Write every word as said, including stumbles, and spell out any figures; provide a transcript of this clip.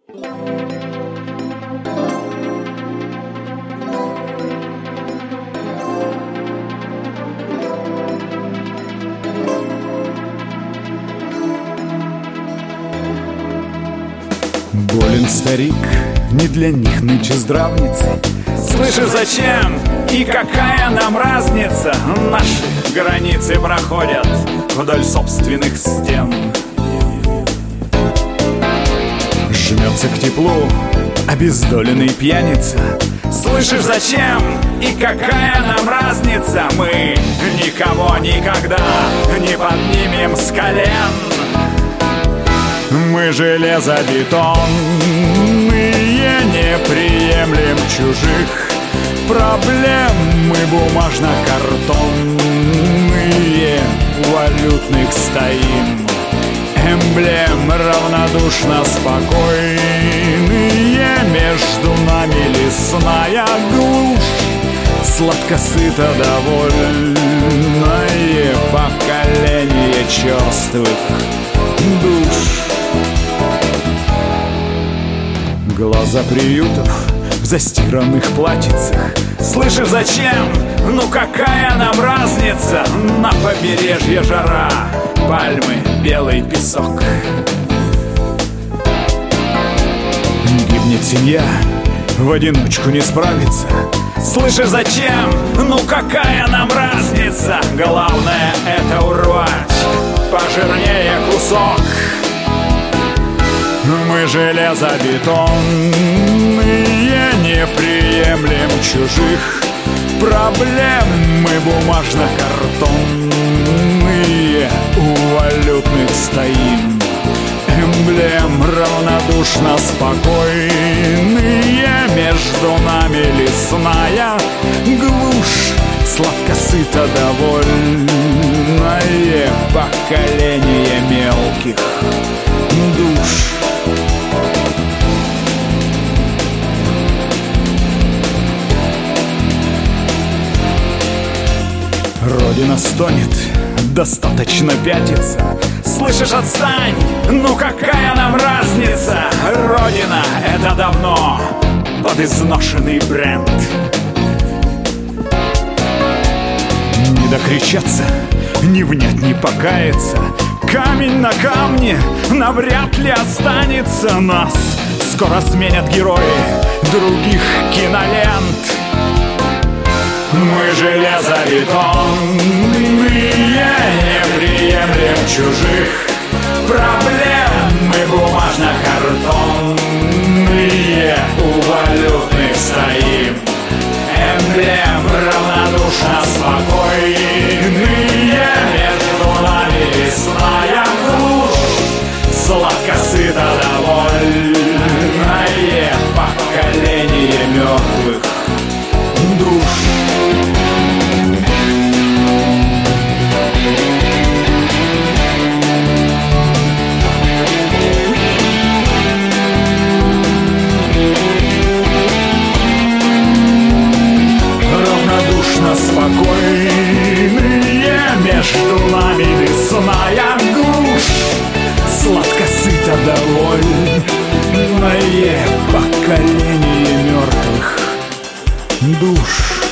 Болен старик, не для них нынче здравницы. Слышишь, зачем и какая нам разница? Наши границы проходят вдоль собственных стен. Жмется к теплу обездоленный пьяница. Слышишь, зачем и какая нам разница? Мы никого никогда не поднимем с колен. Мы железобетонные, не приемлем чужих проблем. Мы бумажно-картонные, валютных стоим эмблем. Равнодушно спокойные, между нами лесная глушь. Сладко-сыто довольное поколение черствых душ. Глаза приютов в застиранных платьицах. Слышишь, зачем? Ну какая нам разница? На побережье жара, пальмы, белый песок. Гибнет семья, в одиночку не справится. Слышишь, зачем? Ну какая нам разница? Главное это урвать пожирнее кусок. Мы железобетонные, не приемлем чужих проблем. Мы бумажно-картонные, у валютных стоим эмблем. Равнодушно спокойные, между нами лесная глушь. Сладко-сыто довольное поколение мелких душ. Родина стонет, достаточно пятиться. Слышишь, отстань, ну какая нам разница? Родина — это давно подизношенный бренд. Не докричаться, не внять, не покаяться. Камень на камне навряд ли останется. Нас скоро сменят герои других кинолент. Мы железобетонные, не приемлем чужих проблем. Мы бумажно-картонные, у валютных стоим эмблем. Равнодушно спокойные, между нами лесная глушь. Сладко-сыто довольное поколение мертвых душ. Спокойные, между нами лесная глушь. Сладко-сыто довольное поколение мертвых душ.